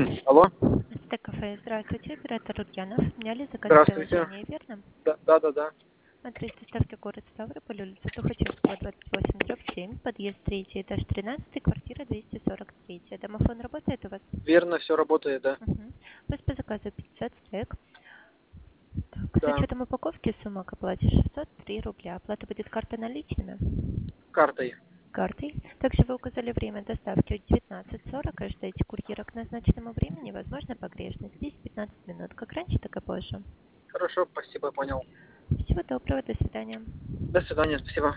Алло, Это кафе. Здравствуйте, оператор Ульянов. Сняли заказ здравствуйте. приложения, верно? Да. Адрес доставки город Ставрополь, улица Тухачевского, 28/7, подъезд 3, этаж 13, квартира 243. Домофон работает у вас? Верно, все работает, да. Угу. У вас по заказу 500 стек. Так, с Да, учетом упаковки сумма к оплате 603 рубля. Оплата будет картой наличными? картой. Картой. Также вы указали время доставки 19:40, и ждете курьера к назначенному времени, возможно погрешность 10-15 минут, как раньше, так и позже. Хорошо, спасибо, понял. Всего доброго, до свидания. До свидания, спасибо.